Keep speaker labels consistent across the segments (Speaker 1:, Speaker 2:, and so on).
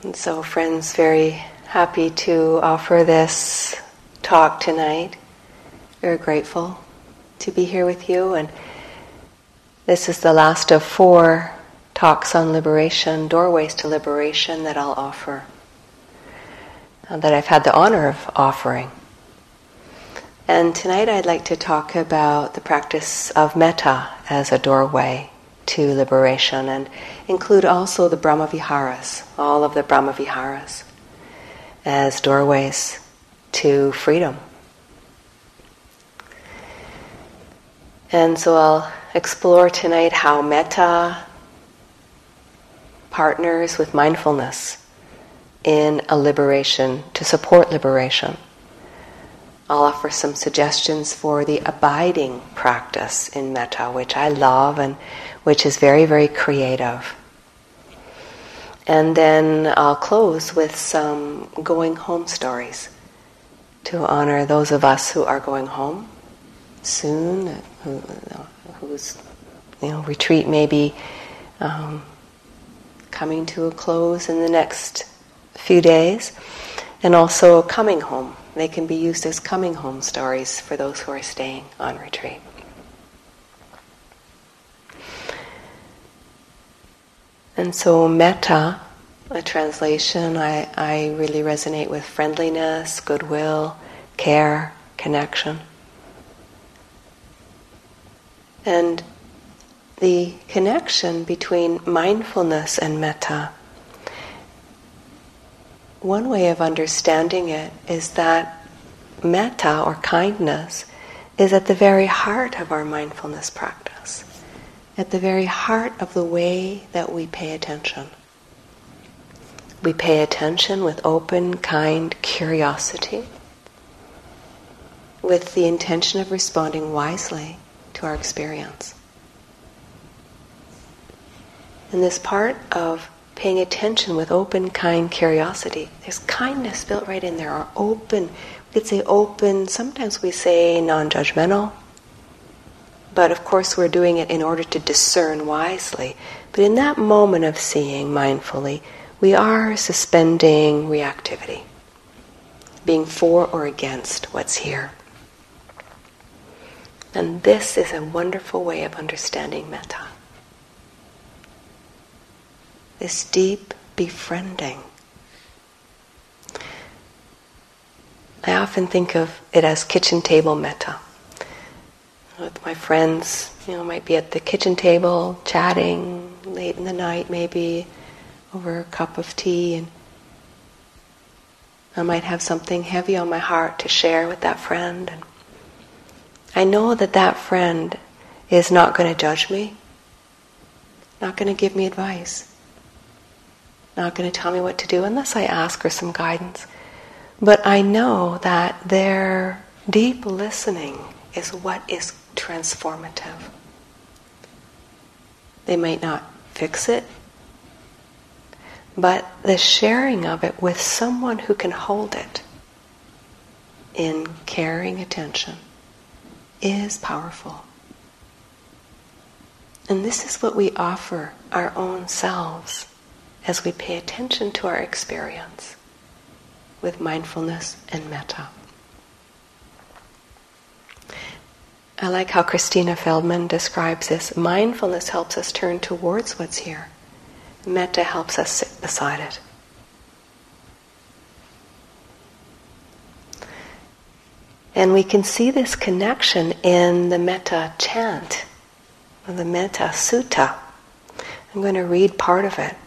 Speaker 1: And so, friends, very happy to offer this talk tonight. Very grateful to be here with you. And this is the last of 4 talks on liberation, doorways to liberation, that I'll offer, that I've had the honor of offering. And tonight I'd like to talk about the practice of metta as a doorway to liberation, and include also the Brahmaviharas, all of the Brahmaviharas, as doorways to freedom. And so I'll explore tonight how metta partners with mindfulness in a liberation, to support liberation. I'll offer some suggestions for the abiding practice in metta, which I love and which is very, very creative. And then I'll close with some going home stories to honor those of us who are going home soon, whose retreat may be coming to a close in the next few days, and also coming home. They can be used as coming home stories for those who are staying on retreat. And so metta, a translation, I really resonate with friendliness, goodwill, care, connection. And the connection between mindfulness and metta, one way of understanding it is that metta, or kindness, is at the very heart of our mindfulness practice, at the very heart of the way that we pay attention. We pay attention with open, kind curiosity, with the intention of responding wisely to our experience. And this part of paying attention with open, kind curiosity, there's kindness built right in there, or open, we could say open, sometimes we say non-judgmental, but of course we're doing it in order to discern wisely. But in that moment of seeing mindfully, we are suspending reactivity, being for or against what's here. And this is a wonderful way of understanding metta. This deep befriending. I often think of it as kitchen table metta. With my friends, might be at the kitchen table, chatting late in the night, maybe over a cup of tea, and I might have something heavy on my heart to share with that friend. And I know that that friend is not going to judge me, not going to give me advice, not going to tell me what to do unless I ask for some guidance. But I know that their deep listening is what is transformative. They might not fix it, but the sharing of it with someone who can hold it in caring attention is powerful. And this is what we offer our own selves as we pay attention to our experience with mindfulness and metta. I like how Christina Feldman describes this. Mindfulness helps us turn towards what's here. Metta helps us sit beside it. And we can see this connection in the metta chant, or the metta sutta. I'm going to read part of it.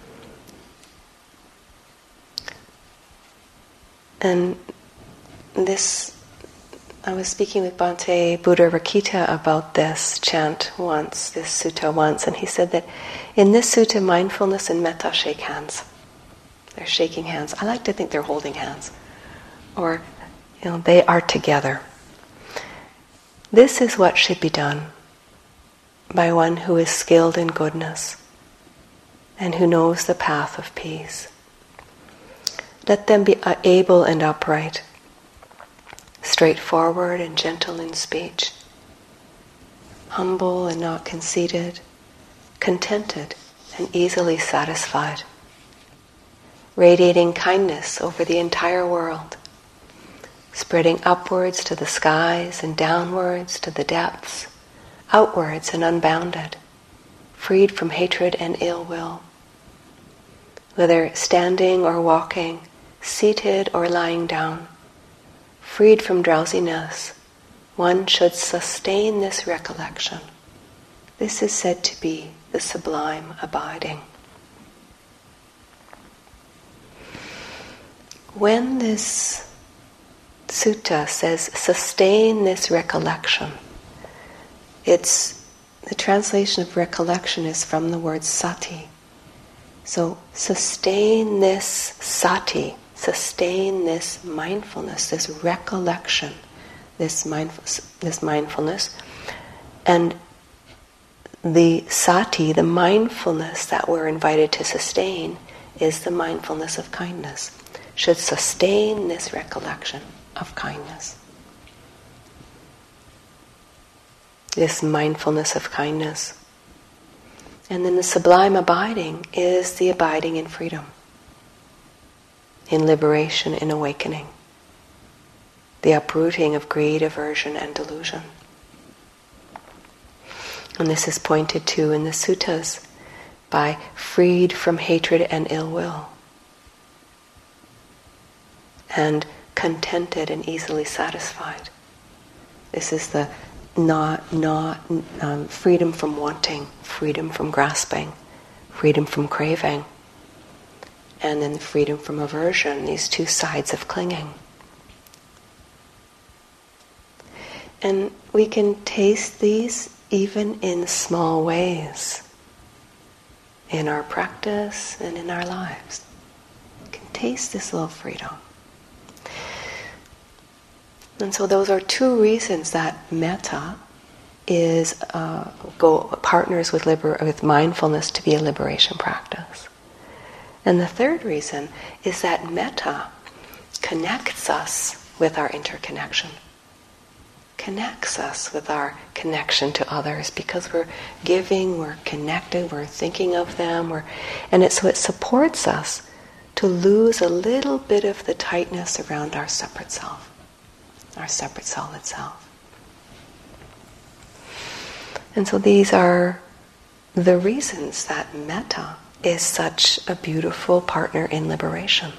Speaker 1: And this, I was speaking with Bhante Buddha Rakita about this chant once, this sutta once, and he said that in this sutta, mindfulness and metta shake hands. They're shaking hands. I like to think they're holding hands. Or, they are together. This is what should be done by one who is skilled in goodness and who knows the path of peace. Let them be able and upright, straightforward and gentle in speech, humble and not conceited, contented and easily satisfied, radiating kindness over the entire world, spreading upwards to the skies and downwards to the depths, outwards and unbounded, freed from hatred and ill will. Whether standing or walking, seated or lying down, freed from drowsiness, one should sustain this recollection. This is said to be the sublime abiding. When this sutta says, sustain this recollection, the translation of recollection is from the word sati. So sustain this sati, sustain this mindfulness, this recollection, this mindfulness, and the sati, the mindfulness that we're invited to sustain, is the mindfulness of kindness. Should sustain this recollection of kindness. This mindfulness of kindness. And then the sublime abiding is the abiding in freedom, in liberation, in awakening, the uprooting of greed, aversion, and delusion. And this is pointed to in the suttas by freed from hatred and ill will, and contented and easily satisfied. This is the freedom from wanting, freedom from grasping, freedom from craving, and then freedom from aversion, these two sides of clinging. And we can taste these even in small ways in our practice and in our lives. We can taste this little freedom. And so those are two reasons that metta is partners with mindfulness to be a liberation practice. And the third reason is that metta connects us with our interconnection, connects us with our connection to others, because we're giving, we're connected, we're thinking of them, so it supports us to lose a little bit of the tightness around our separate self. Our separate self itself. And so these are the reasons that metta is such a beautiful partner in liberation.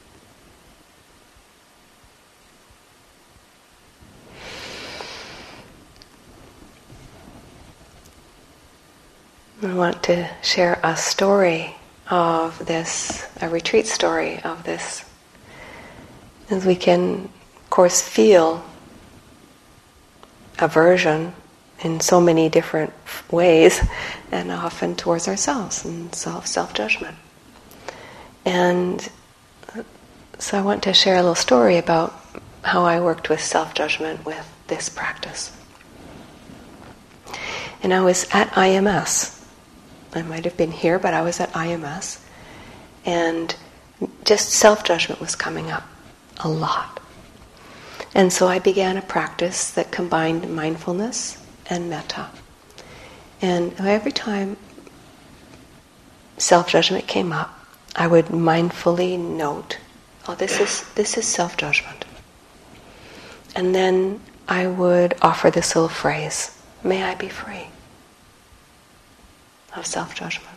Speaker 1: I want to share a story of this, a retreat story of this, as we can of course feel aversion in so many different ways, and often towards ourselves and self-judgment. And so I want to share a little story about how I worked with self-judgment with this practice. And I was at IMS. I might have been here, but I was at IMS, and just self-judgment was coming up a lot. And so I began a practice that combined mindfulness and metta. And every time self-judgment came up, I would mindfully note, oh, this is self-judgment. And then I would offer this little phrase, may I be free of self-judgment.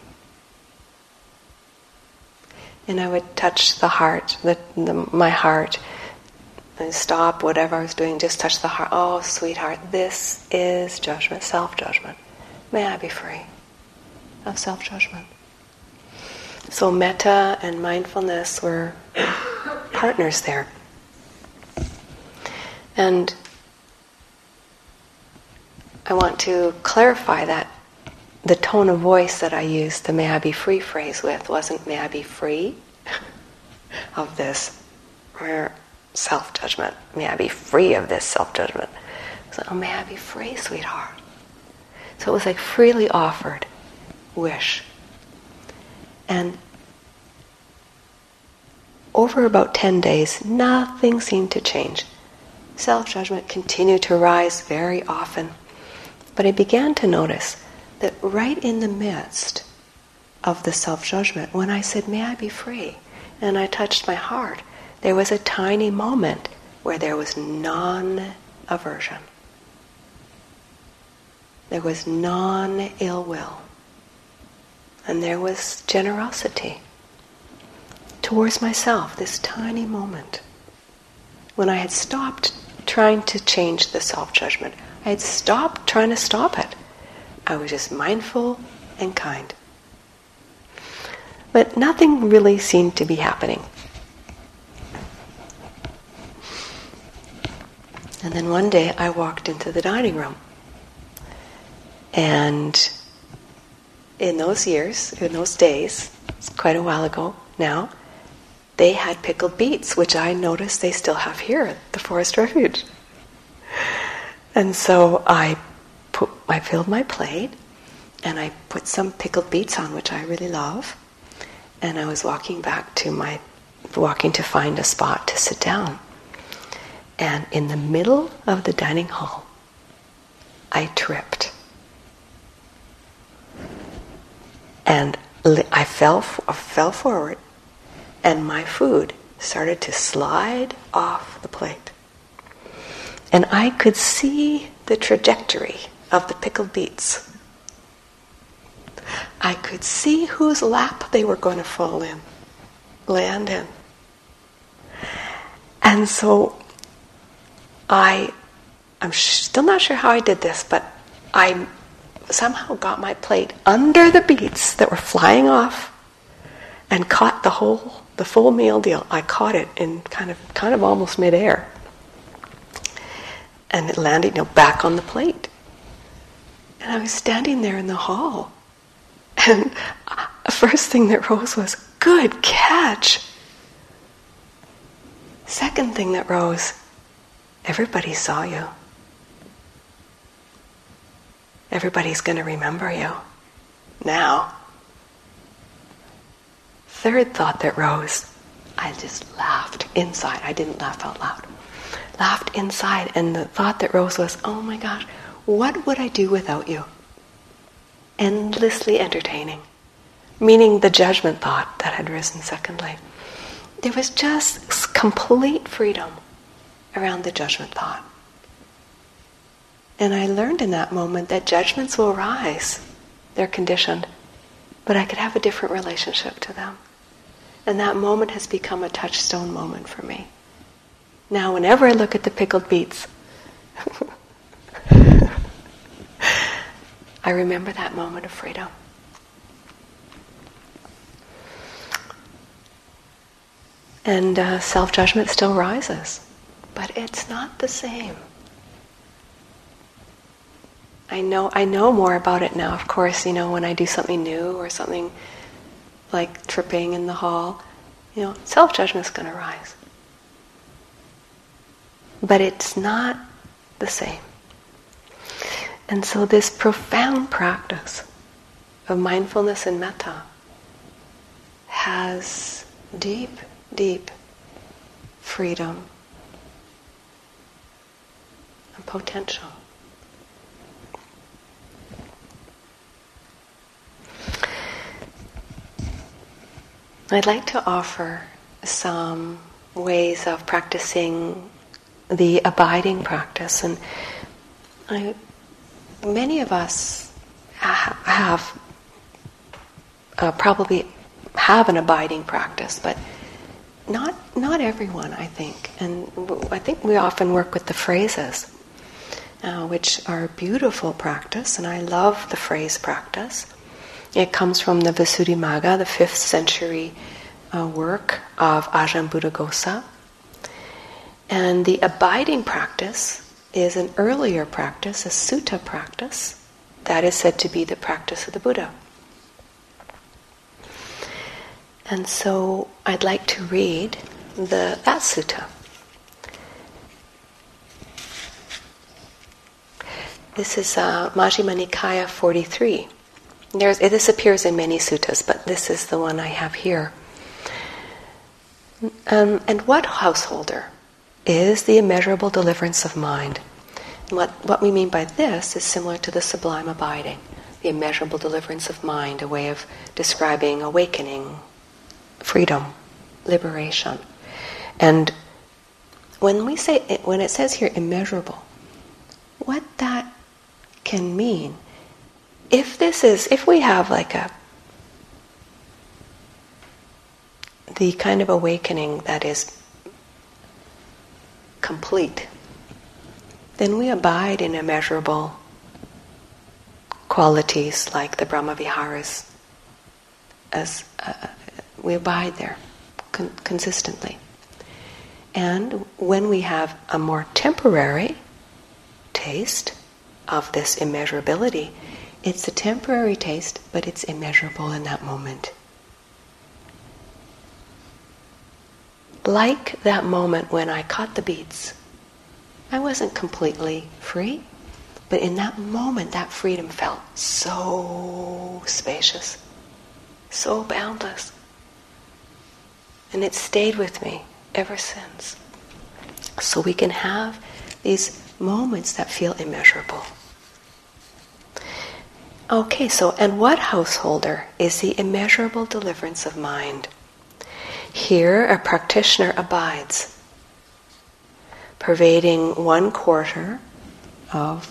Speaker 1: And I would touch the heart, my heart, and stop whatever I was doing, just touch the heart. Oh, sweetheart, this is judgment, self-judgment. May I be free of self-judgment. So metta and mindfulness were partners there. And I want to clarify that the tone of voice that I used the may I be free phrase with wasn't may I be free of this self-judgment. May I be free of this self-judgment. So, oh, may I be free, sweetheart. So it was like freely offered wish. And over about 10 days, nothing seemed to change. Self-judgment continued to rise very often. But I began to notice that right in the midst of the self-judgment, when I said, may I be free, and I touched my heart, there was a tiny moment where there was non-aversion. There was non-ill will. And there was generosity towards myself, this tiny moment. When I had stopped trying to change the self-judgment, I had stopped trying to stop it. I was just mindful and kind. But nothing really seemed to be happening. And then one day I walked into the dining room. And in those days, it's quite a while ago now, they had pickled beets, which I noticed they still have here at the Forest Refuge. And so I filled my plate, and I put some pickled beets on, which I really love, and I was walking to find a spot to sit down. And in the middle of the dining hall, I tripped. And I fell forward, and my food started to slide off the plate. And I could see the trajectory of the pickled beets. I could see whose lap they were going to land in. And so I'm still not sure how I did this, but I somehow got my plate under the beets that were flying off and caught the full meal deal. I caught it in kind of almost midair. And it landed, back on the plate. And I was standing there in the hall. And the first thing that rose was, "Good catch." Second thing that rose, "Everybody saw you. Everybody's going to remember you now." Third thought that rose, I just laughed inside. I didn't laugh out loud. Laughed inside, and the thought that rose was, "Oh my gosh, what would I do without you?" Endlessly entertaining. Meaning the judgment thought that had risen secondly. There was just complete freedom around the judgment thought. And I learned in that moment that judgments will rise. They're conditioned. But I could have a different relationship to them. And that moment has become a touchstone moment for me. Now, whenever I look at the pickled beets, I remember that moment of freedom. And self-judgment still rises, but it's not the same. I know more about it now, of course, when I do something new or something like tripping in the hall, self-judgment's going to rise. But it's not the same. And so this profound practice of mindfulness and metta has deep, deep freedom and potential. I'd like to offer some ways of practicing the abiding practice, and many of us have probably have an abiding practice, but not everyone, I think. And I think we often work with the phrases, which are a beautiful practice, and I love the phrase practice. It comes from the Visuddhimagga, the 5th century work of Ajahn Buddhaghosa. And the abiding practice is an earlier practice, a sutta practice, that is said to be the practice of the Buddha. And so I'd like to read that sutta. This is Majjhima Nikaya 43. This appears in many suttas, but this is the one I have here. And what householder is the immeasurable deliverance of mind? And what we mean by this is similar to the sublime abiding, the immeasurable deliverance of mind, a way of describing awakening, freedom. liberation. And when it says here immeasurable, what that can mean, if we have the kind of awakening that is complete, then we abide in immeasurable qualities like the Brahmaviharas, as we abide there consistently. And when we have a more temporary taste of this immeasurability, it's a temporary taste, but it's immeasurable in that moment. Like that moment when I caught the beads. I wasn't completely free, but in that moment, that freedom felt so spacious, so boundless. And it stayed with me ever since. So we can have these moments that feel immeasurable. Okay, and what householder is the immeasurable deliverance of mind? Here a practitioner abides, pervading 1/4 of,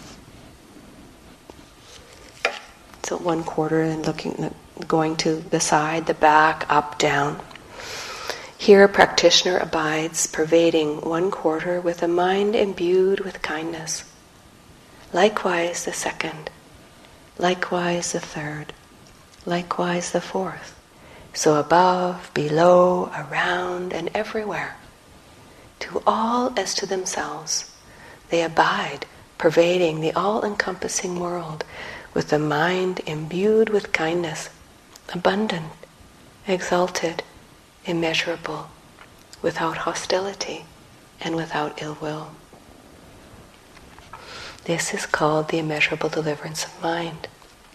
Speaker 1: so 1/4 and going to the side, the back, up, down. Here a practitioner abides, pervading 1/4 with a mind imbued with kindness. Likewise the second, likewise the third, likewise the fourth. So above, below, around, and everywhere. To all as to themselves, they abide, pervading the all-encompassing world with a mind imbued with kindness, abundant, exalted, immeasurable, without hostility and without ill will. This is called the immeasurable deliverance of mind.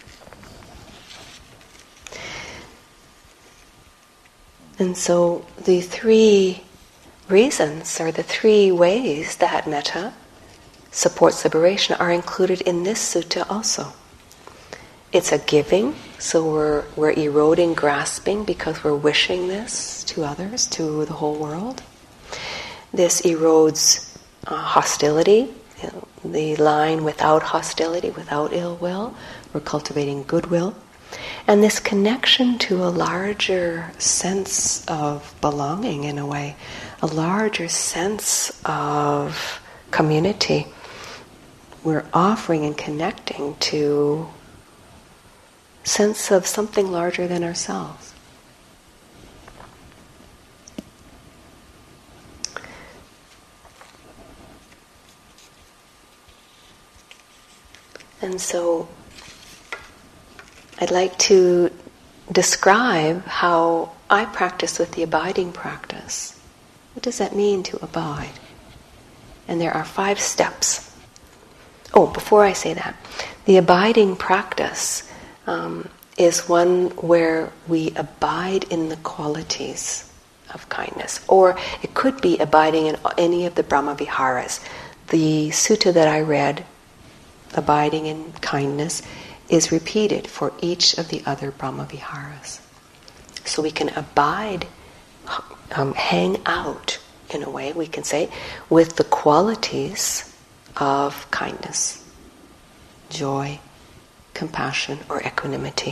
Speaker 1: And so the 3 reasons, or the 3 ways that metta supports liberation, are included in this sutta also. It's a giving, so we're eroding grasping because we're wishing this to others, to the whole world. This erodes hostility, the line without hostility, without ill will. We're cultivating goodwill. And this connection to a larger sense of belonging, in a way, a larger sense of community. We're offering and connecting to a sense of something larger than ourselves. And so I'd like to describe how I practice with the abiding practice. What does that mean to abide? And there are 5 steps. Oh, before I say that, the abiding practice is one where we abide in the qualities of kindness. Or it could be abiding in any of the Brahmaviharas. The sutta that I read, abiding in kindness, is repeated for each of the other Brahmaviharas. So we can abide, hang out, in a way, we can say, with the qualities of kindness, joy, compassion, or equanimity.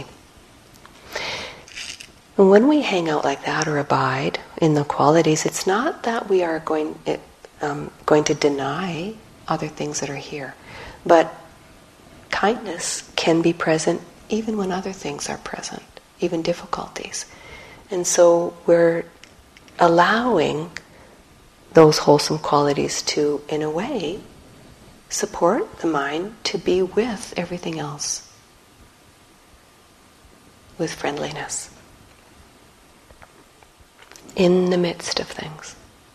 Speaker 1: And when we hang out like that or abide in the qualities, it's not that we are going to deny other things that are here, but kindness can be present even when other things are present, even difficulties. And so we're allowing those wholesome qualities to, in a way, support the mind to be with everything else, with friendliness, in the midst of things.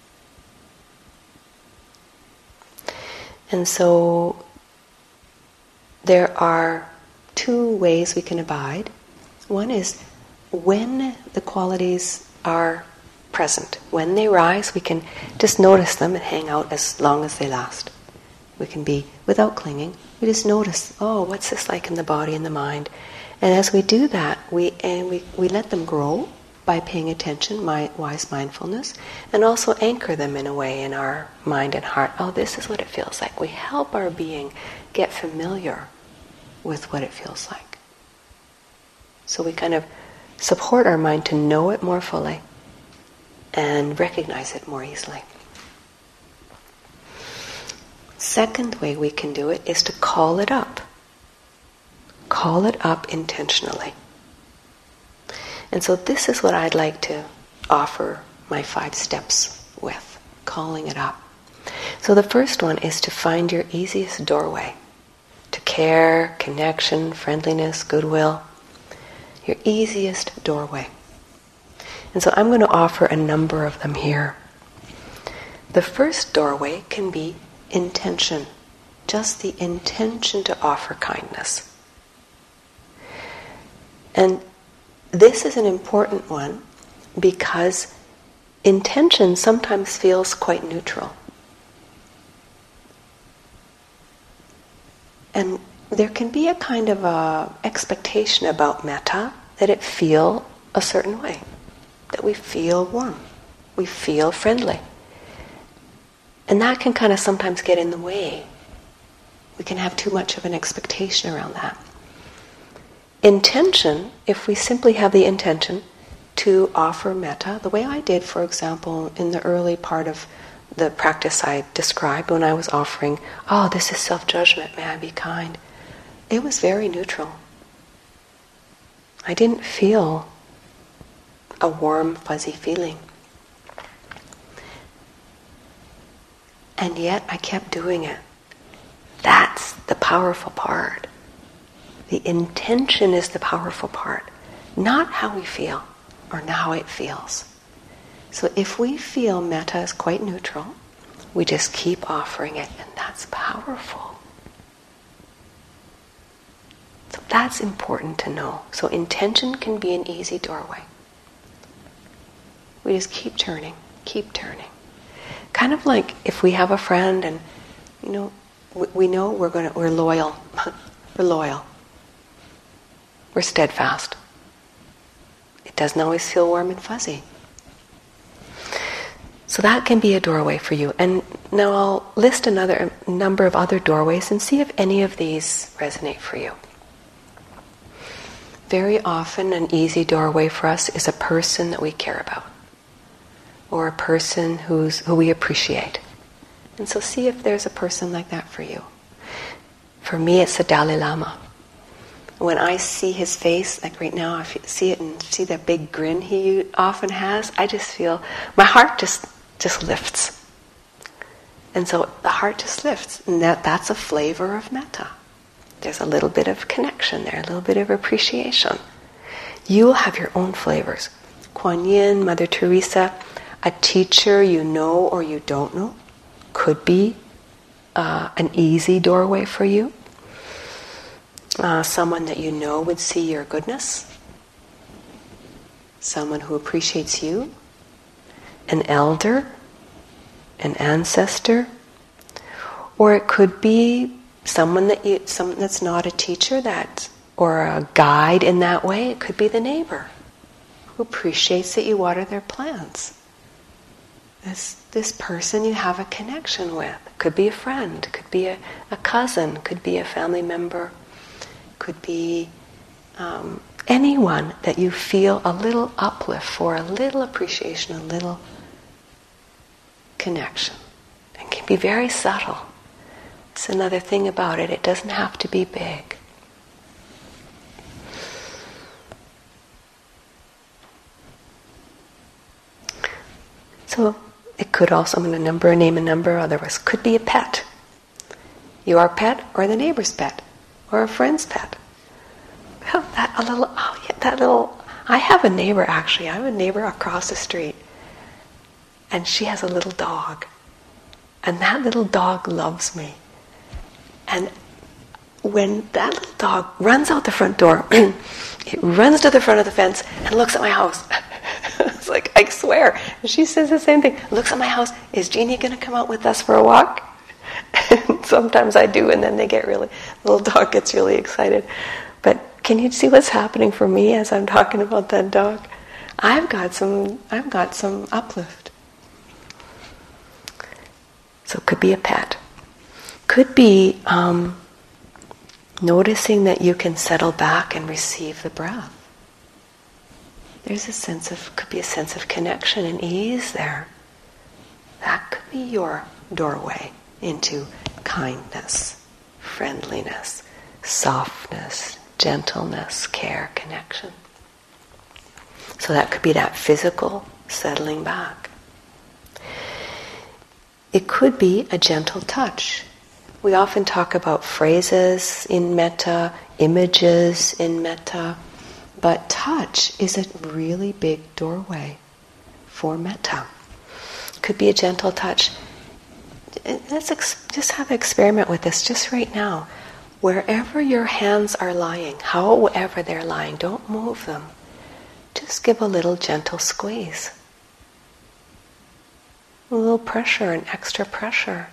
Speaker 1: And so there are 2 ways we can abide. One is when the qualities are present. When they rise, we can just notice them and hang out as long as they last. We can be without clinging. We just notice, oh, what's this like in the body and the mind? And as we do that, we let them grow by paying attention, wise mindfulness, and also anchor them in a way in our mind and heart. Oh, this is what it feels like. We help our being get familiar with what it feels like. So we kind of support our mind to know it more fully and recognize it more easily. Second way we can do it is to call it up. Call it up intentionally. And so this is what I'd like to offer my 5 steps with, calling it up. So the first one is to find your easiest doorway to care, connection, friendliness, goodwill. Your easiest doorway. And so I'm going to offer a number of them here. The first doorway can be intention. Just the intention to offer kindness. And this is an important one because intention sometimes feels quite neutral. And there can be a kind of a expectation about metta that it feel a certain way, that we feel warm, we feel friendly. And that can kind of sometimes get in the way. We can have too much of an expectation around that. Intention, if we simply have the intention to offer metta, the way I did, for example, in the early part of the practice I described when I was offering, oh, this is self-judgment, may I be kind? It was very neutral. I didn't feel a warm, fuzzy feeling. And yet I kept doing it. That's the powerful part. The intention is the powerful part, not how we feel or how it feels. So if we feel metta is quite neutral, we just keep offering it, and that's powerful. So that's important to know. So intention can be an easy doorway. We just keep turning, keep turning. Kind of like if we have a friend and, we know we're loyal. We're loyal. We're steadfast. It doesn't always feel warm and fuzzy. So that can be a doorway for you. And now I'll list a number of other doorways and see if any of these resonate for you. Very often an easy doorway for us is a person that we care about, or a person who we appreciate. And so see if there's a person like that for you. For me, it's the Dalai Lama. When I see his face, like right now, I see it and see that big grin he often has, I just feel, my heart just lifts. And so the heart just lifts. And that's a flavor of metta. There's a little bit of connection there, a little bit of appreciation. You will have your own flavors. Kuan Yin, Mother Teresa, a teacher you know or you don't know could be an easy doorway for you. Someone that you know would see your goodness. Someone who appreciates you. An elder. An ancestor. Or it could be someone that's not a teacher, or a guide in that way. It could be the neighbor who appreciates that you water their plants. This person you have a connection with. Could be a friend, could be a cousin, could be a family member, could be anyone that you feel a little uplift for, a little appreciation, a little connection. It can be very subtle. It's another thing about it. It doesn't have to be big. So it could also, I'm going to name a number, otherwise could be a pet. Your pet or the neighbor's pet or a friend's pet. Well, I have a neighbor actually. I have a neighbor across the street. And she has a little dog. And that little dog loves me. And when that little dog runs out the front door, it runs to the front of the fence and looks at my house. It's like, I swear. And she says the same thing. Looks at my house. Is Jeannie going to come out with us for a walk? And sometimes I do, and then the little dog gets really excited. But can you see what's happening for me as I'm talking about that dog? I've got some uplift. So it could be a pet. Could be noticing that you can settle back and receive the breath. There's could be a sense of connection and ease there. That could be your doorway into kindness, friendliness, softness, gentleness, care, connection. So that could be that physical settling back. It could be a gentle touch. We often talk about phrases in metta, images in metta, but touch is a really big doorway for metta. Could be a gentle touch. Let's just have an experiment with this just right now. Wherever your hands are lying, however they're lying, don't move them. Just give a little gentle squeeze. A little pressure, an extra pressure.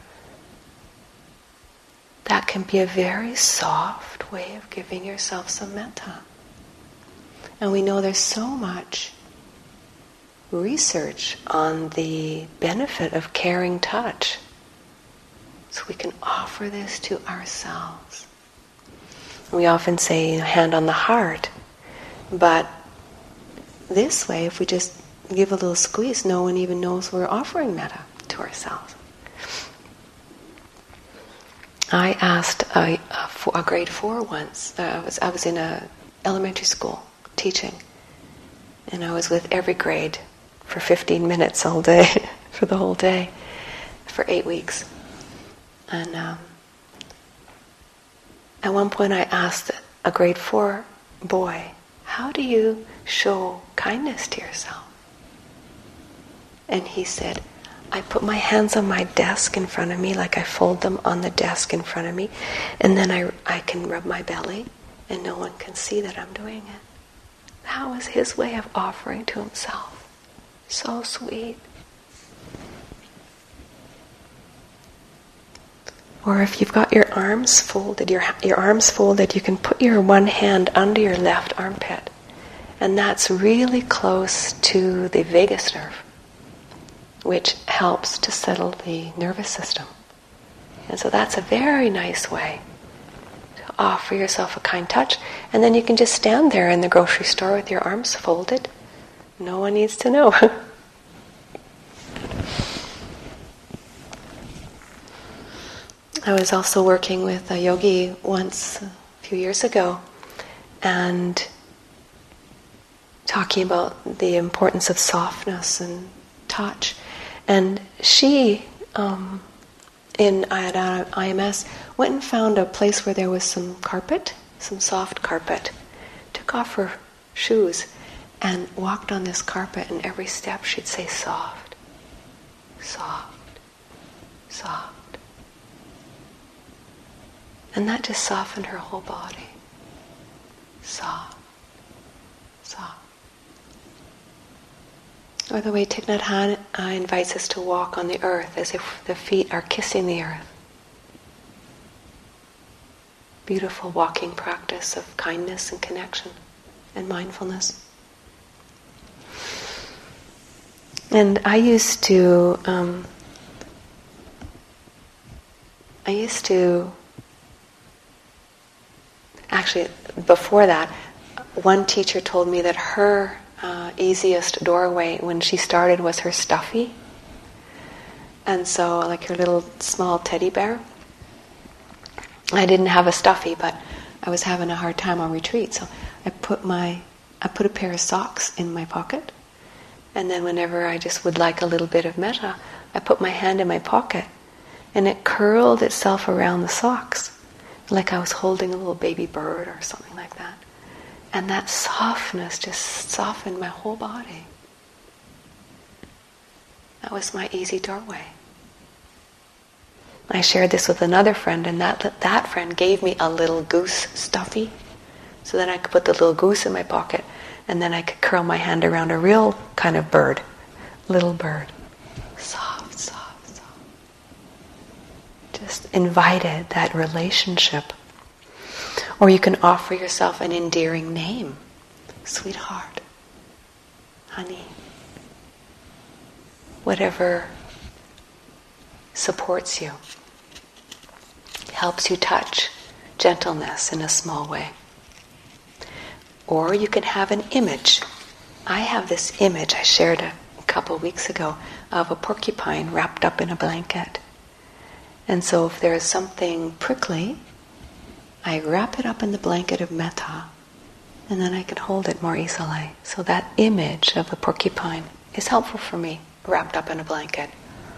Speaker 1: That can be a very soft way of giving yourself some metta. And we know there's so much research on the benefit of caring touch. So we can offer this to ourselves. We often say, hand on the heart. But this way, if we just give a little squeeze, no one even knows we're offering metta to ourselves. I asked a grade 4 once. I was in a elementary school teaching, and I was with every grade for 15 minutes all day, for the whole day, for 8 weeks. And at one point I asked a grade 4 boy, how do you show kindness to yourself? And he said, I put my hands on my desk in front of me, like I fold them on the desk in front of me, and then I can rub my belly, and no one can see that I'm doing it. That was his way of offering to himself. So sweet. Or if you've got your arms folded, your arms folded, you can put your one hand under your left armpit, and that's really close to the vagus nerve, which helps to settle the nervous system. And so that's a very nice way to offer yourself a kind touch. And then you can just stand there in the grocery store with your arms folded. No one needs to know. I was also working with a yogi once a few years ago and talking about the importance of softness and touch. And she, at IMS, went and found a place where there was some carpet, some soft carpet, took off her shoes and walked on this carpet, and every step she'd say soft, soft, soft. And that just softened her whole body. Soft, soft. Or the way Thich Nhat Hanh invites us to walk on the earth as if the feet are kissing the earth. Beautiful walking practice of kindness and connection and mindfulness. And I used to actually, before that, one teacher told me that her easiest doorway when she started was her stuffy. And so, like her little small teddy bear. I didn't have a stuffy, but I was having a hard time on retreat, so I put a pair of socks in my pocket, and then whenever I just would like a little bit of metta, I put my hand in my pocket, and it curled itself around the socks, like I was holding a little baby bird or something like that. And that softness just softened my whole body. That was my easy doorway. I shared this with another friend, and that friend gave me a little goose stuffy, so then I could put the little goose in my pocket, and then I could curl my hand around a real kind of bird, little bird. Soft, soft, soft. Just invited that relationship. Or you can offer yourself an endearing name. Sweetheart. honey, whatever supports you, helps you touch gentleness in a small way. Or you can have an image. I have this image I shared a couple of weeks ago of a porcupine wrapped up in a blanket. And so if there is something prickly, I wrap it up in the blanket of metta, and then I can hold it more easily. So that image of the porcupine is helpful for me, wrapped up in a blanket.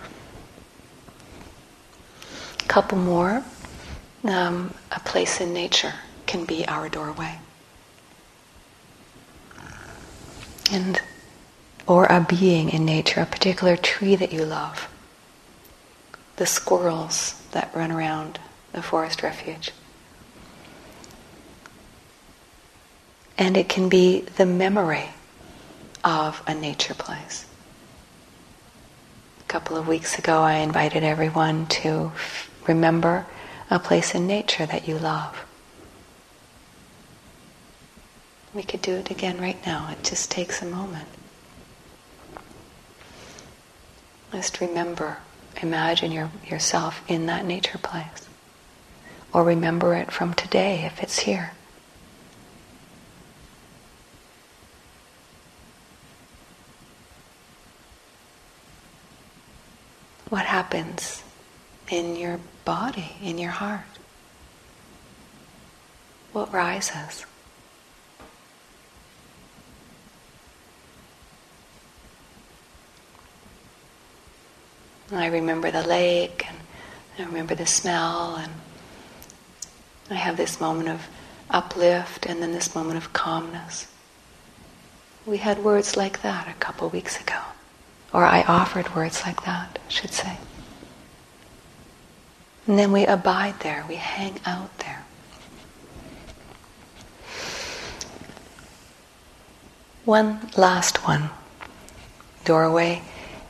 Speaker 1: A couple more. A place in nature can be our doorway. Or a being in nature, a particular tree that you love. The squirrels that run around the forest refuge. And it can be the memory of a nature place. A couple of weeks ago I invited everyone to remember a place in nature that you love. We could do it again right now. It just takes a moment. Just remember, imagine yourself in that nature place. Or remember it from today if it's here. What happens in your body, in your heart? What rises? I remember the lake, and I remember the smell, and I have this moment of uplift and then this moment of calmness. We had words like that a couple of weeks ago. Or I offered words like that, I should say. And then we abide there, we hang out there. One last one. Doorway.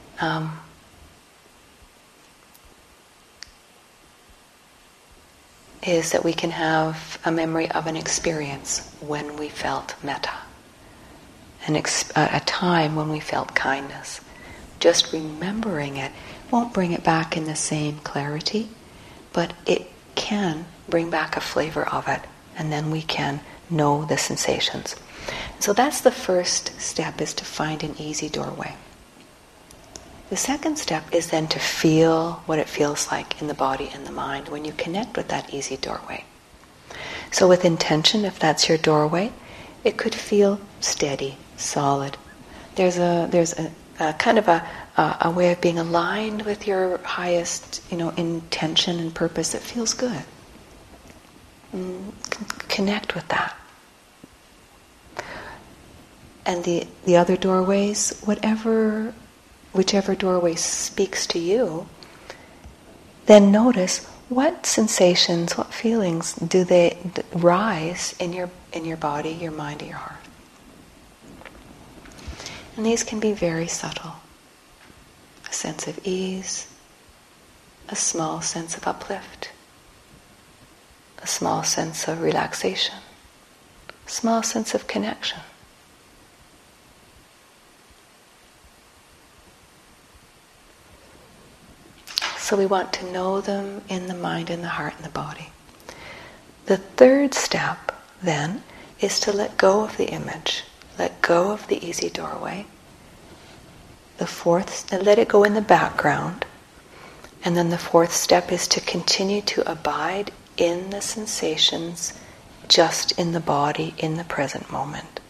Speaker 1: Is that we can have a memory of an experience when we felt metta. A time when we felt kindness. Just remembering it won't bring it back in the same clarity, but it can bring back a flavor of it, and then we can know the sensations. So that's the first step, is to find an easy doorway. The second step is then to feel what it feels like in the body and the mind when you connect with that easy doorway. So with intention, if that's your doorway, it could feel steady, solid. There's a kind of a way of being aligned with your highest, intention and purpose that feels good. Connect with that. And the other doorways, whichever doorway speaks to you, then notice what sensations, what feelings do they rise in your body, your mind, and your heart. And these can be very subtle. A sense of ease, a small sense of uplift, a small sense of relaxation, a small sense of connection. So we want to know them in the mind and the heart and the body. The third step, then, is to let go of the image. Let go of the easy doorway. The fourth, let it go in the background. And then the fourth step is to continue to abide in the sensations, just in the body, in the present moment.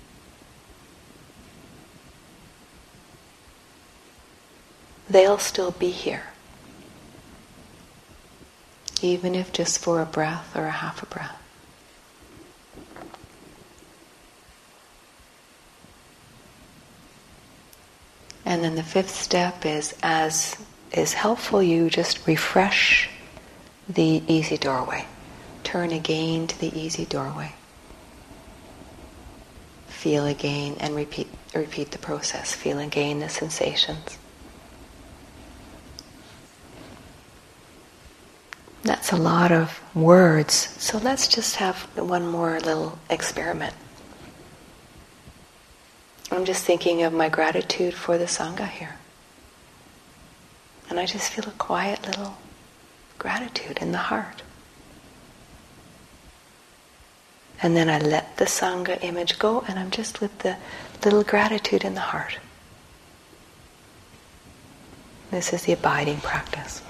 Speaker 1: They'll still be here, even if just for a breath or a half a breath. And then the fifth step is, as is helpful, you just refresh the easy doorway. Turn again to the easy doorway. Feel again and repeat the process. Feel again the sensations. That's a lot of words, so let's just have one more little experiment. I'm just thinking of my gratitude for the Sangha here. And I just feel a quiet little gratitude in the heart. And then I let the Sangha image go, and I'm just with the little gratitude in the heart. This is the abiding practice.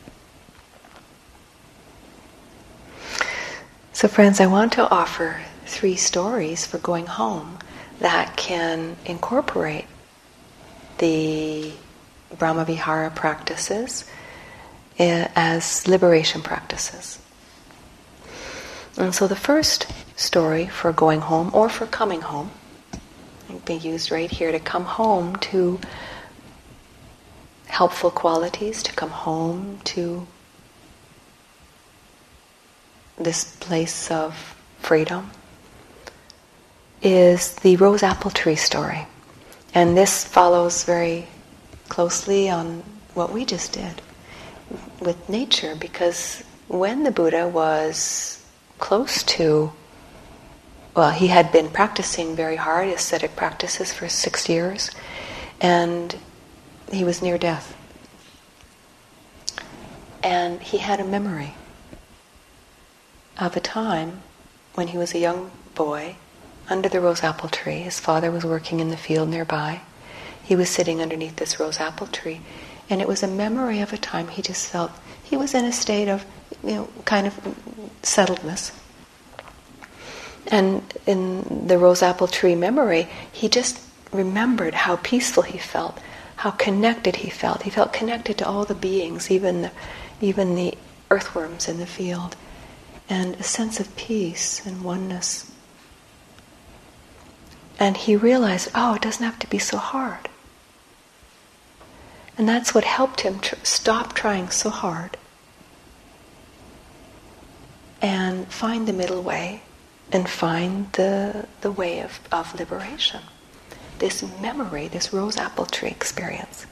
Speaker 1: So friends, I want to offer 3 stories for going home that can incorporate the Brahmavihara practices as liberation practices. And so the first story for going home or for coming home, it can be used right here to come home to helpful qualities, to come home to this place of freedom, is the rose apple tree story. And this follows very closely on what we just did with nature, because when the Buddha was close to, well, he had been practicing very hard ascetic practices for 6 years, and he was near death. And he had a memory of a time when he was a young boy under the rose apple tree. His father was working in the field nearby. He was sitting underneath this rose apple tree, and it was a memory of a time he just felt he was in a state of, kind of settledness. And in the rose apple tree memory, he just remembered how peaceful he felt, how connected he felt. He felt connected to all the beings, even the earthworms in the field, and a sense of peace and oneness. And he realized, it doesn't have to be so hard. And that's what helped him stop trying so hard and find the middle way and find the way of liberation. This memory, this rose apple tree experience.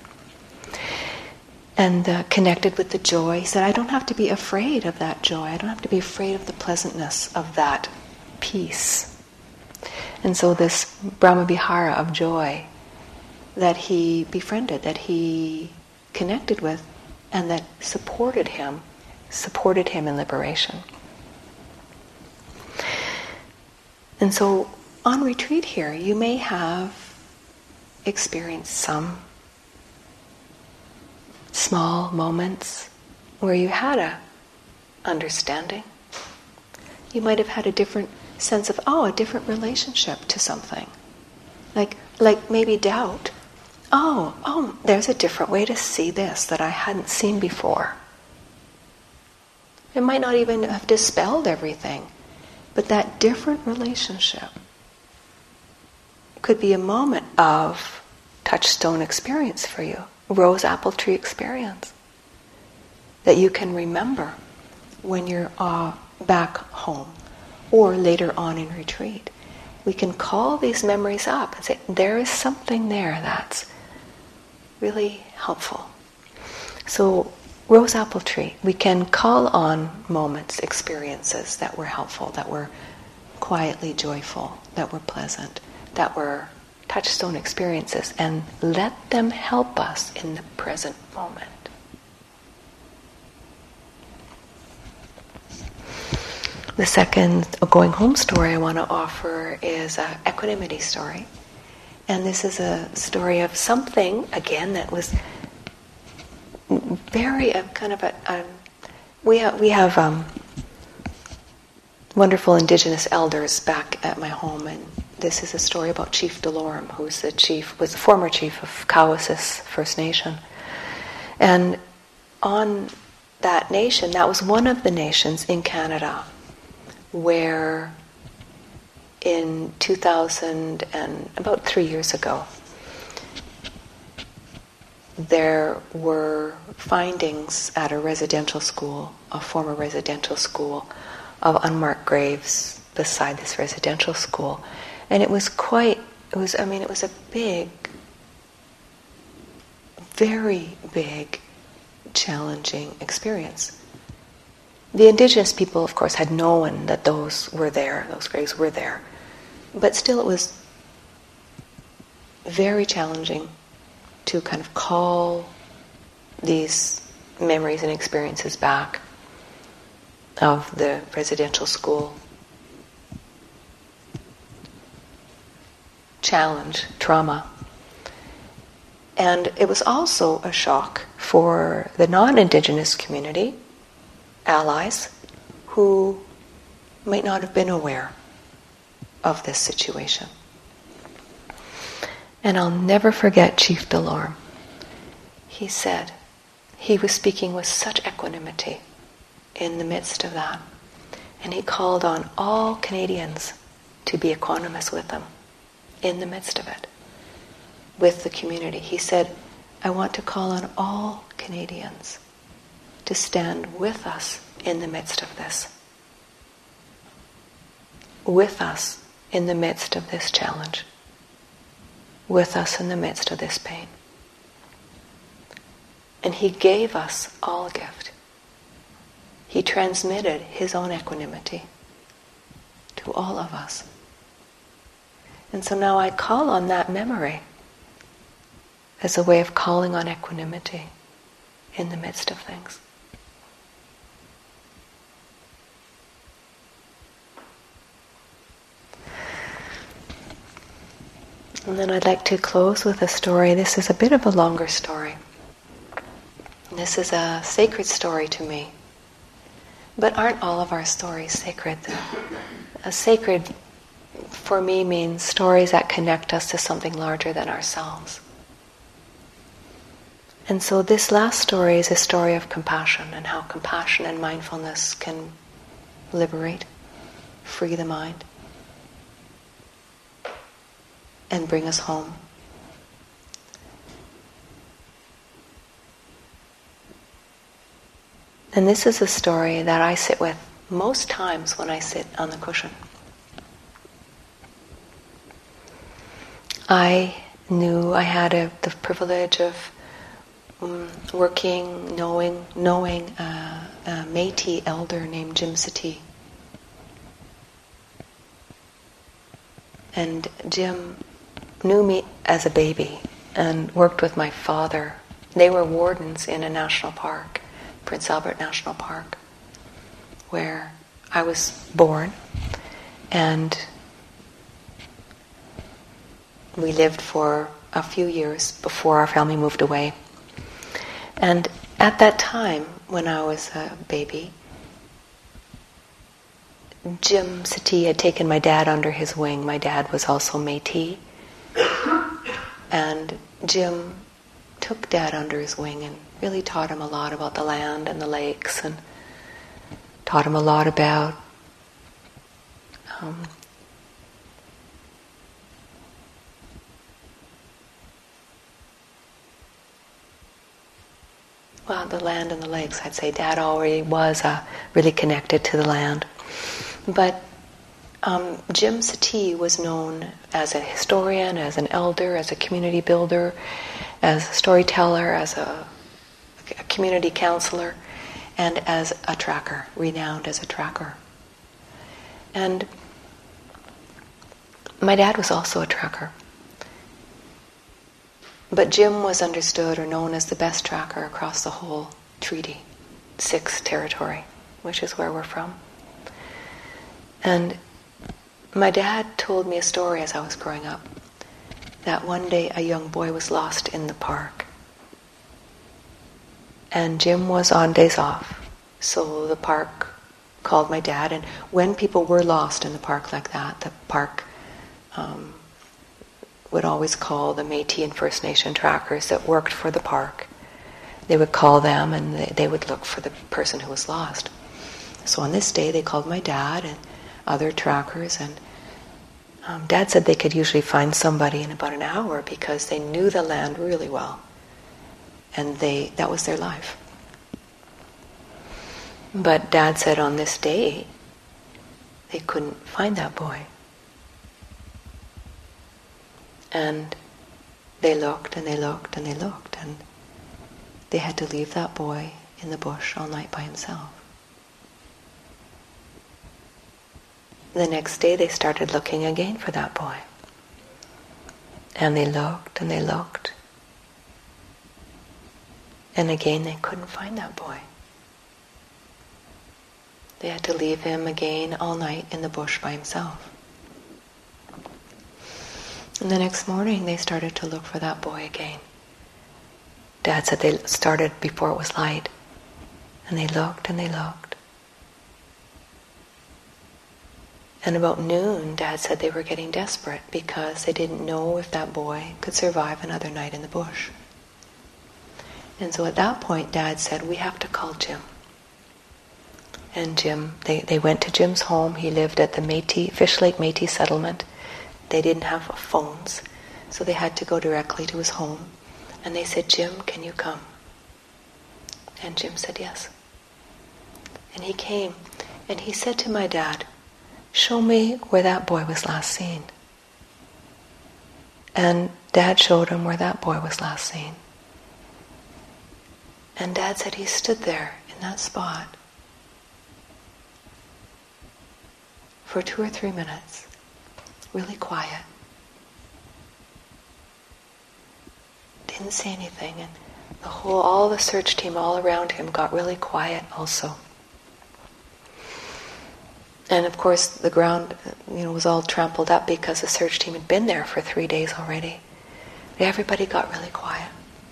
Speaker 1: And connected with the joy, he said, I don't have to be afraid of that joy. I don't have to be afraid of the pleasantness of that peace. And so this Brahmavihara of joy that he befriended, that he connected with, and that supported him in liberation. And so on retreat here, you may have experienced some small moments where you had a understanding. You might have had a different sense of, a different relationship to something. Like maybe doubt. There's a different way to see this that I hadn't seen before. It might not even have dispelled everything, but that different relationship could be a moment of touchstone experience for you, rose apple tree experience, that you can remember when you're back home or later on in retreat. We can call these memories up and say, there is something there that's really helpful. So, rose apple tree, we can call on moments, experiences that were helpful, that were quietly joyful, that were pleasant, that were touchstone experiences, and let them help us in the present moment. The second going home story I want to offer is an equanimity story. And this is a story of something, again, that was very we have wonderful indigenous elders back at my home, and this is a story about Chief Delorme, who was the former chief of Cowessess First Nation. And on that nation, that was one of the nations in Canada where in 2000 and about 3 years ago, there were findings at a residential school, a former residential school, of unmarked graves beside this residential school. And it was a big, very big, challenging experience. The indigenous people, of course, had known that those graves were there. But still it was very challenging to kind of call these memories and experiences back of the residential school. Challenge, trauma. And it was also a shock for the non-Indigenous community, allies, who might not have been aware of this situation. And I'll never forget Chief Delorme. He said, he was speaking with such equanimity in the midst of that. And he called on all Canadians to be equanimous with them in the midst of it, with the community. He said, I want to call on all Canadians to stand with us in the midst of this. With us in the midst of this challenge. With us in the midst of this pain. And he gave us all a gift. He transmitted his own equanimity to all of us. And so now I call on that memory as a way of calling on equanimity in the midst of things. And then I'd like to close with a story. This is a bit of a longer story. This is a sacred story to me. But aren't all of our stories sacred? A sacred, for me, means stories that connect us to something larger than ourselves. And so this last story is a story of compassion and how compassion and mindfulness can liberate, free the mind, and bring us home. And this is a story that I sit with most times when I sit on the cushion. I knew I had the privilege of working, knowing a Métis elder named Jim Sati. And Jim knew me as a baby and worked with my father. They were wardens in a national park, Prince Albert National Park, where I was born, and we lived for a few years before our family moved away. And at that time, when I was a baby, Jim Sati had taken my dad under his wing. My dad was also Métis. And Jim took Dad under his wing and really taught him a lot about the land and the lakes, and taught him a lot about the land and the lakes. I'd say Dad already was really connected to the land. But Jim Sati was known as a historian, as an elder, as a community builder, as a storyteller, as a community counselor, and as a tracker, renowned as a tracker. And my dad was also a tracker. But Jim was understood or known as the best tracker across the whole Treaty 6 territory, which is where we're from. And my dad told me a story as I was growing up, that one day a young boy was lost in the park. And Jim was on days off, so the park called my dad, and when people were lost in the park like that, the park would always call the Métis and First Nation trackers that worked for the park. They would call them and they would look for the person who was lost. So on this day they called my dad and other trackers, and Dad said they could usually find somebody in about an hour because they knew the land really well, and that was their life. But Dad said on this day they couldn't find that boy. And they looked and they looked and they looked, and they had to leave that boy in the bush all night by himself. The next day they started looking again for that boy. And they looked and they looked. And again they couldn't find that boy. They had to leave him again all night in the bush by himself. And the next morning they started to look for that boy again. Dad said they started before it was light. And they looked and they looked. And about noon, Dad said they were getting desperate because they didn't know if that boy could survive another night in the bush. And so at that point, Dad said, we have to call Jim. And Jim, they went to Jim's home. He lived at the Fish Lake Métis settlement. They didn't have phones, so they had to go directly to his home. And they said, Jim, can you come? And Jim said yes. And he came, and he said to my dad, show me where that boy was last seen. And Dad showed him where that boy was last seen. And Dad said he stood there in that spot for 2 or 3 minutes, really quiet. Didn't say anything, and all the search team all around him got really quiet also. And of course the ground, was all trampled up because the search team had been there for 3 days already. Everybody got really quiet.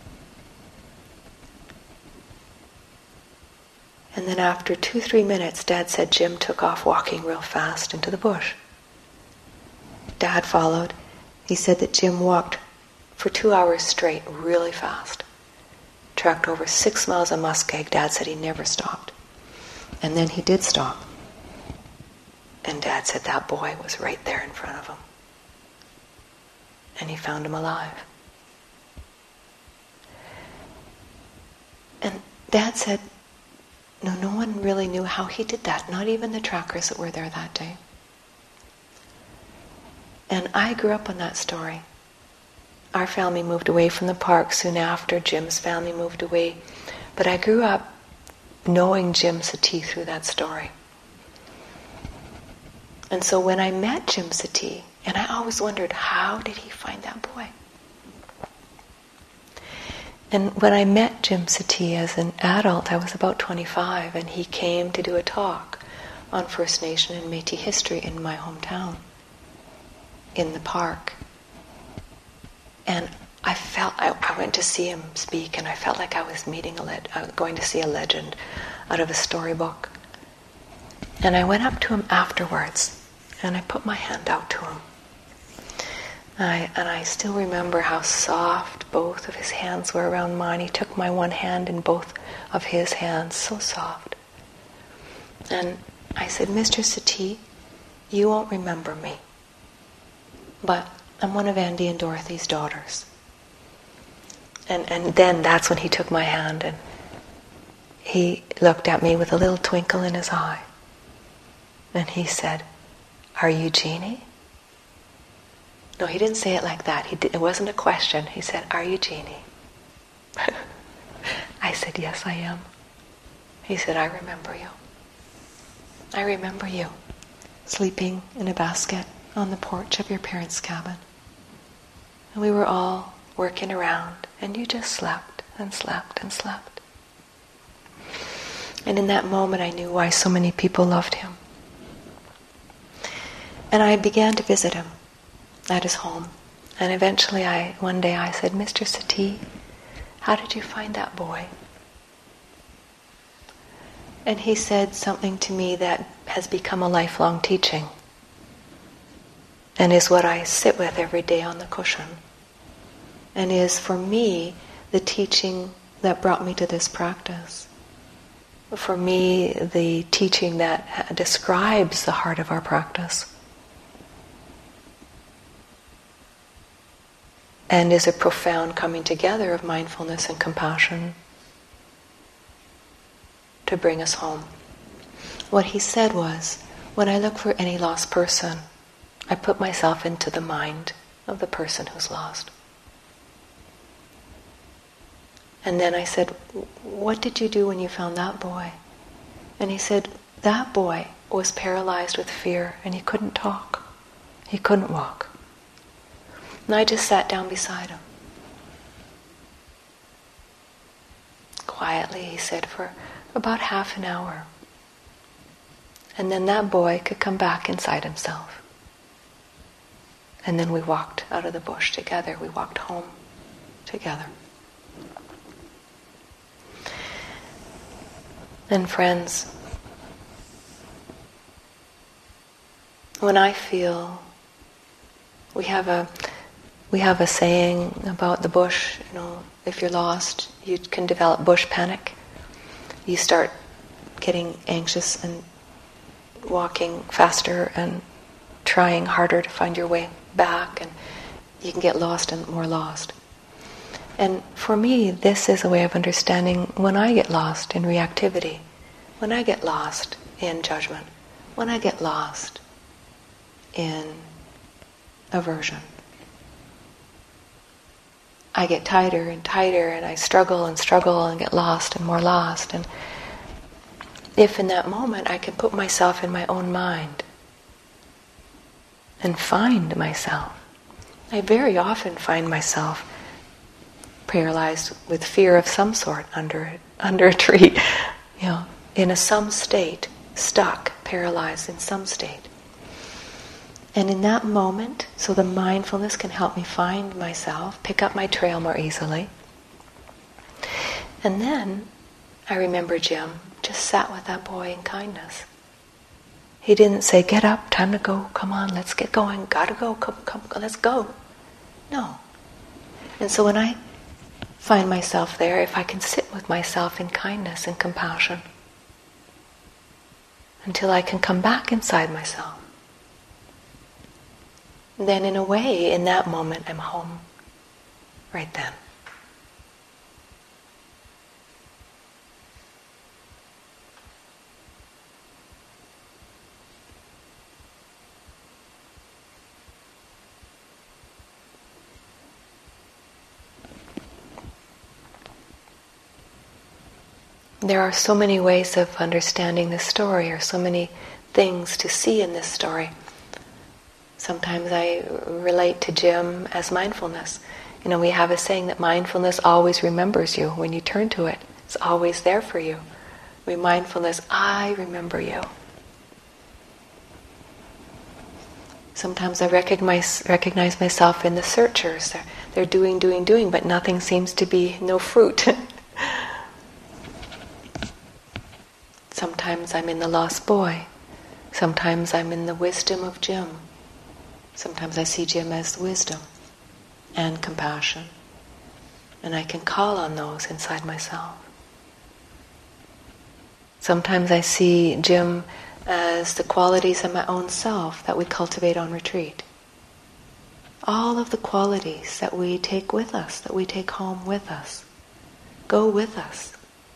Speaker 1: And then after 2-3 minutes, Dad said Jim took off walking real fast into the bush. Dad followed. He said that Jim walked for 2 hours straight, really fast. Tracked over 6 miles of muskeg. Dad said he never stopped. And then he did stop. And Dad said that boy was right there in front of him. And he found him alive. And Dad said, no one really knew how he did that, not even the trackers that were there that day. And I grew up on that story. Our family moved away from the park soon after. Jim's family moved away. But I grew up knowing Jim Sati through that story. And so when I met Jim Sati, and I always wondered, how did he find that boy? And when I met Jim Sati as an adult, I was about 25, and he came to do a talk on First Nation and Métis history in my hometown, in the park. And I went to see him speak, and I felt like I was going to see a legend out of a storybook. And I went up to him afterwards, and I put my hand out to him. And I still remember how soft both of his hands were around mine. He took my one hand in both of his hands, so soft. And I said, Mr. Sati, you won't remember me, but I'm one of Andy and Dorothy's daughters. And then that's when he took my hand, and he looked at me with a little twinkle in his eye. And he said, are you Jeannie? No, he didn't say it like that. It wasn't a question. He said, are you Jeannie? I said, yes, I am. He said, I remember you. I remember you sleeping in a basket on the porch of your parents' cabin. And we were all working around, and you just slept and slept and slept. And in that moment, I knew why so many people loved him. And I began to visit him at his home. And eventually one day I said, Mr. Sati, how did you find that boy? And he said something to me that has become a lifelong teaching, and is what I sit with every day on the cushion, and is for me the teaching that brought me to this practice. For me, the teaching that describes the heart of our practice. And is a profound coming together of mindfulness and compassion to bring us home. What he said was, when I look for any lost person, I put myself into the mind of the person who's lost. And then I said, what did you do when you found that boy? And he said, that boy was paralyzed with fear, and he couldn't talk. He couldn't walk. And I just sat down beside him. Quietly, he said, for about half an hour. And then that boy could come back inside himself. And then we walked out of the bush together. We walked home together. And friends, when I feel, we have a saying about the bush, if you're lost, you can develop bush panic. You start getting anxious and walking faster and trying harder to find your way back, and you can get lost and more lost. And for me, this is a way of understanding when I get lost in reactivity, when I get lost in judgment, when I get lost in aversion. I get tighter and tighter, and I struggle and get lost and more lost. And if in that moment I can put myself in my own mind and find myself, I very often find myself paralyzed with fear of some sort under a tree, in some state, stuck, paralyzed in some state. And in that moment, so the mindfulness can help me find myself, pick up my trail more easily. And then I remember Jim just sat with that boy in kindness. He didn't say, "Get up, time to go, come on, let's get going, gotta go, come, let's go." No. And so when I find myself there, if I can sit with myself in kindness and compassion until I can come back inside myself, then in a way, in that moment, I'm home right then. There are so many ways of understanding this story, or so many things to see in this story. Sometimes I relate to Jim as mindfulness. We have a saying that mindfulness always remembers you when you turn to it. It's always there for you. Mindfulness, I remember you. Sometimes I recognize myself in the searchers. They're doing, but nothing seems to be, no fruit. Sometimes I'm in the lost boy. Sometimes I'm in the wisdom of Jim. Sometimes I see Jim as wisdom and compassion. And I can call on those inside myself. Sometimes I see Jim as the qualities of my own self that we cultivate on retreat. All of the qualities that we take with us, that we take home with us, go with us.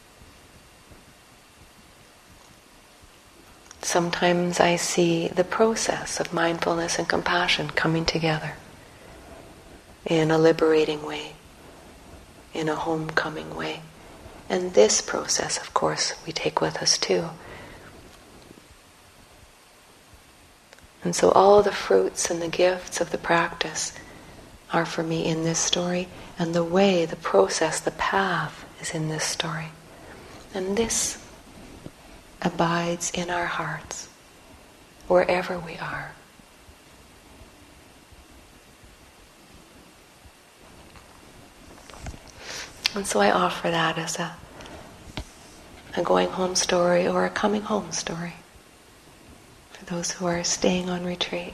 Speaker 1: Sometimes I see the process of mindfulness and compassion coming together in a liberating way, in a homecoming way. And this process, of course, we take with us too. And so all the fruits and the gifts of the practice are for me in this story, and the way, the process, the path is in this story. And this abides in our hearts, wherever we are. And so I offer that as a going home story or a coming home story for those who are staying on retreat.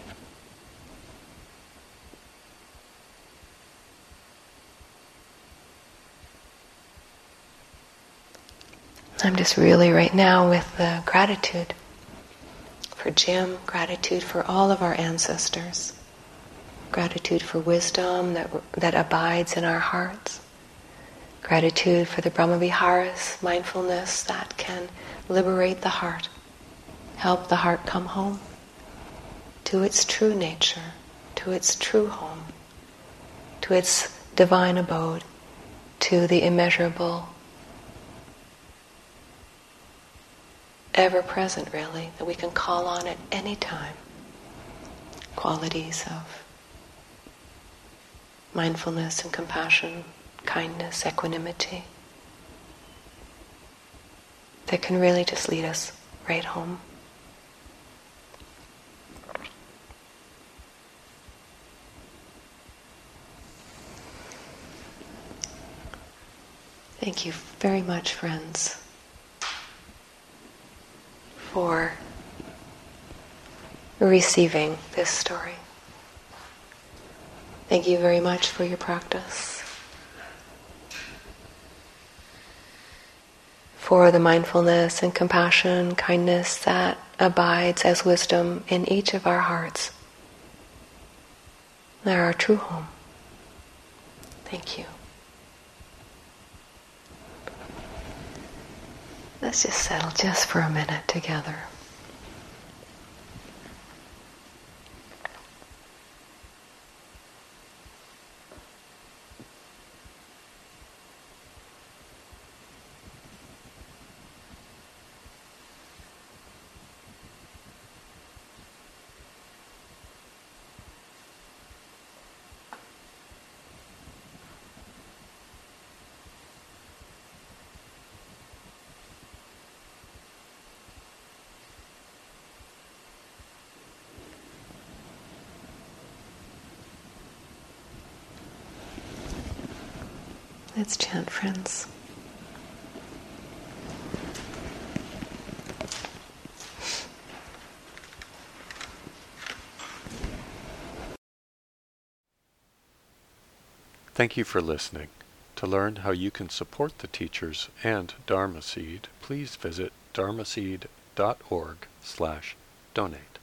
Speaker 1: I'm just really right now with gratitude for Jim, gratitude for all of our ancestors, gratitude for wisdom that abides in our hearts, gratitude for the Brahmaviharas, mindfulness that can liberate the heart, help the heart come home to its true nature, to its true home, to its divine abode, to the immeasurable, ever-present, really, that we can call on at any time. Qualities of mindfulness and compassion, kindness, equanimity, that can really just lead us right home. Thank you very much, friends, for receiving this story. Thank you very much for your practice, for the mindfulness and compassion, kindness that abides as wisdom in each of our hearts. They're our true home. Thank you. Let's just settle just for a minute together. Let's chant, friends.
Speaker 2: Thank you for listening. To learn how you can support the teachers and Dharma Seed, please visit dharmaseed.org/donate.